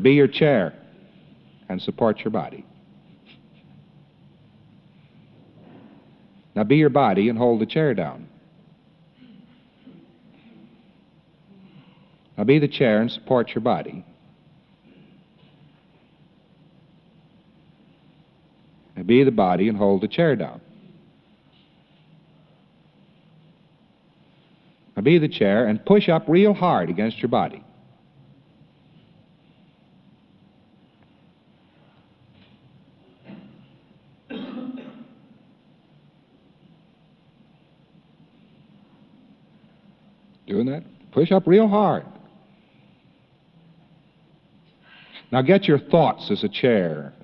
Be your chair and support your body. Now be your body and hold the chair down. Now be the chair and support your body. Now be the body and hold the chair down. Now be the chair and push up real hard against your body. Doing that? Push up real hard. Now get your thoughts as a chair.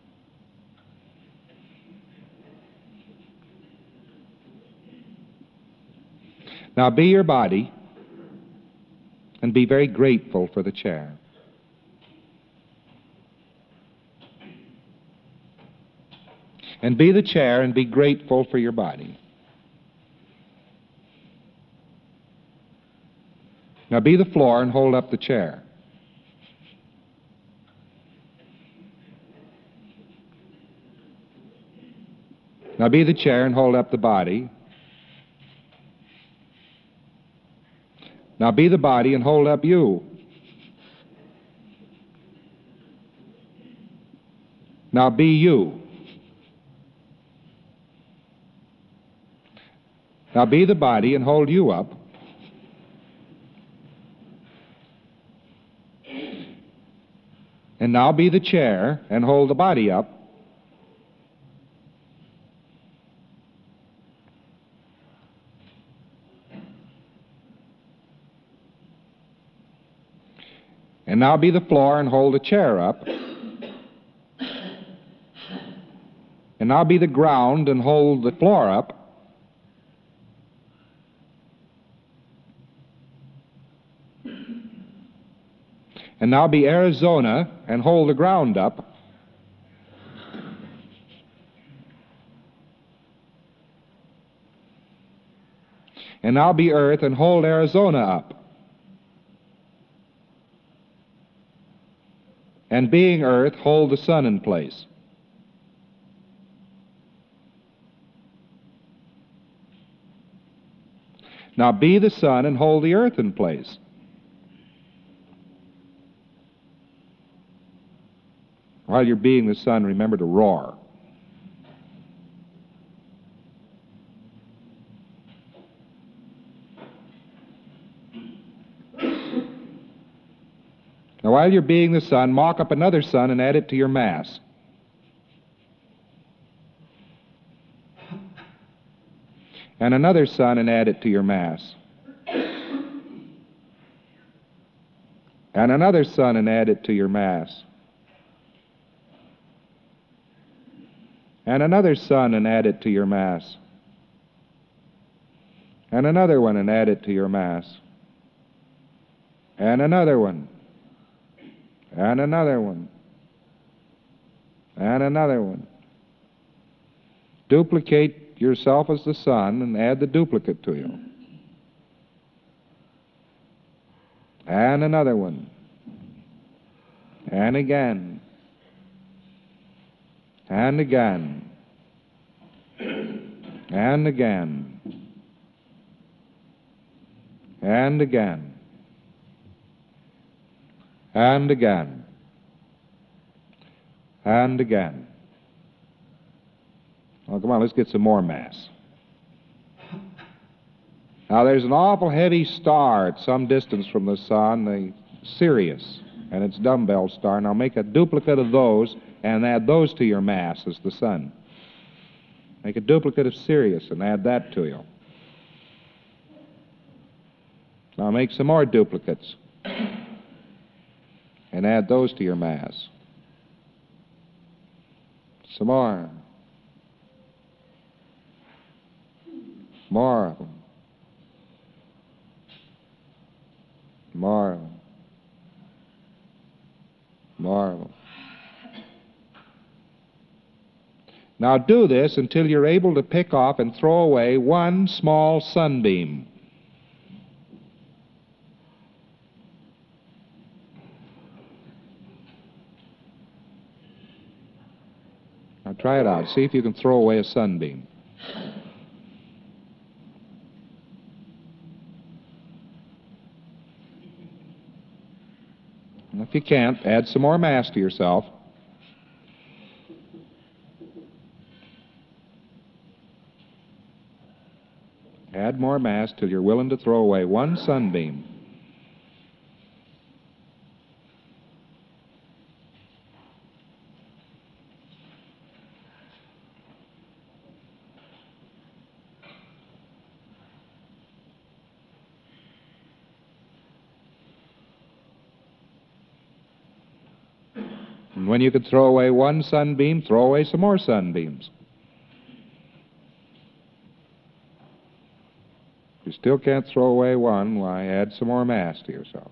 Now be your body and be very grateful for the chair. And be the chair and be grateful for your body. Now be the floor and hold up the chair. Now be the chair and hold up the body. Now be the body and hold up you. Now be you. Now be the body and hold you up. And now be the chair and hold the body up. And now be the floor and hold the chair up. And now be the ground and hold the floor up. And now be Arizona and hold the ground up. And now be Earth and hold Arizona up. And being Earth, hold the sun in place. Now be the sun and hold the earth in place. While you're being the sun, remember to roar. Now while you're being the sun, mock up another sun and add it to your mass. And another sun and add it to your mass. And another sun and add it to your mass. And another sun and add it to your mass. And another one and add it to your mass. And another one. And another one. And another one. Duplicate yourself as the sun and add the duplicate to you. And another one. And again. And again. And again. And again. And again. And again. Well, come on, let's get some more mass. Now, there's an awful heavy star at some distance from the sun, the Sirius, and its dumbbell star. Now, make a duplicate of those and add those to your mass as the sun. Make a duplicate of Sirius and add that to you. Now, make some more duplicates and add those to your mass. Some more. More of them. More of them. More of them. Now do this until you're able to pick off and throw away one small sunbeam. Now try it out. See if you can throw away a sunbeam. And if you can't, add some more mass to yourself. Add more mass till you're willing to throw away one sunbeam. And when you could throw away one sunbeam, throw away some more sunbeams. If you still can't throw away one, why, add some more mass to yourself.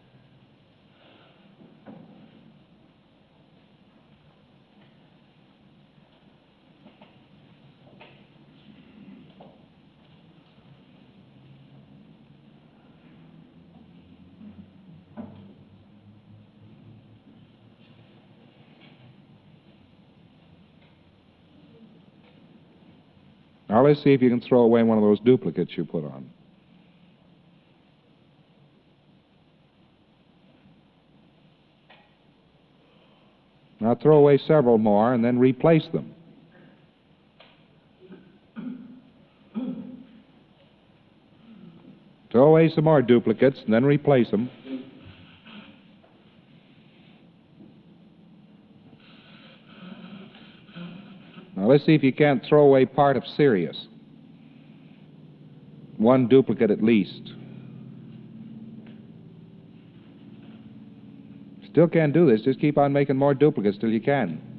Now let's see if you can throw away one of those duplicates you put on. Now throw away several more and then replace them. Throw away some more duplicates and then replace them. Now let's see if you can't throw away part of Sirius. One duplicate at least. Still can't do this. Just keep on making more duplicates till you can.